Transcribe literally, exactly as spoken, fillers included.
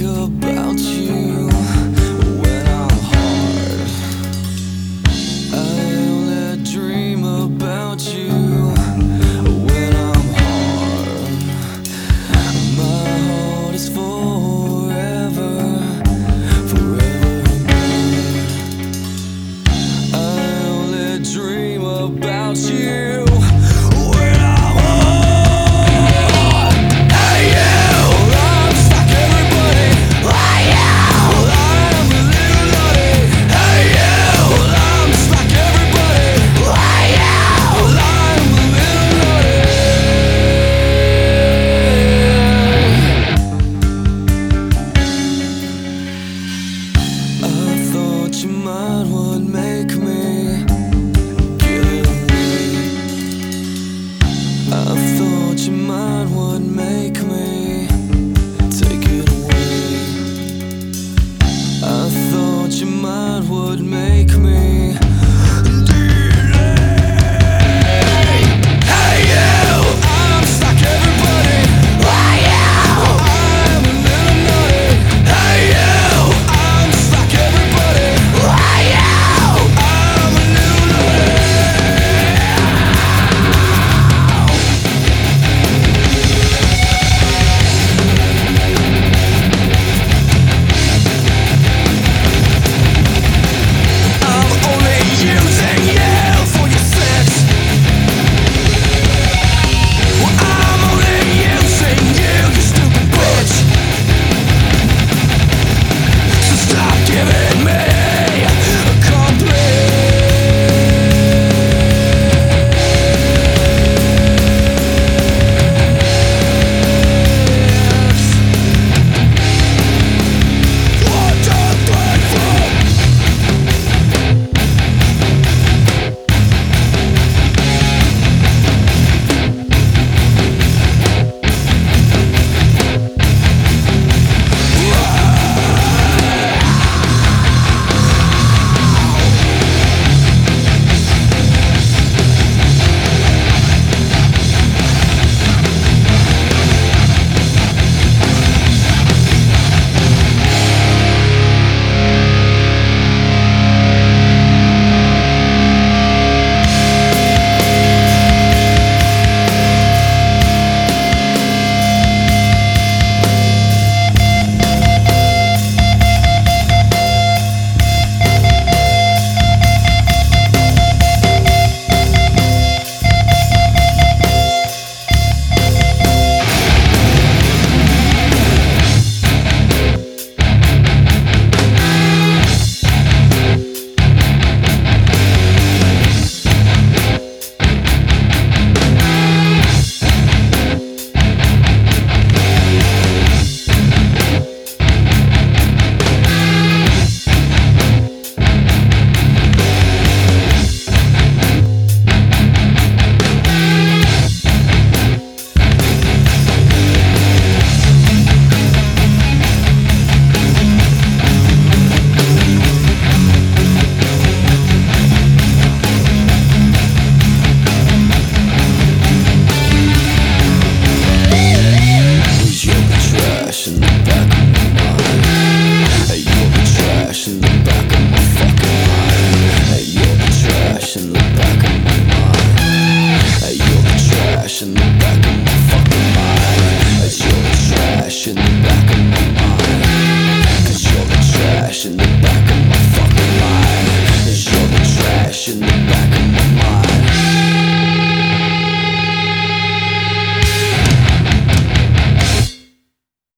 about you when I'm hard. I only dream about you when I'm hard. My heart is forever, forever good. I only dream about you. Your mind would make me give away. I thought your mind would make me take it away. I thought your mind would make me in the back of my fucking mind. Cause you're the trash in the back of my mind. Cause you're the trash in the back of my fucking mind. Cause you're the trash in the back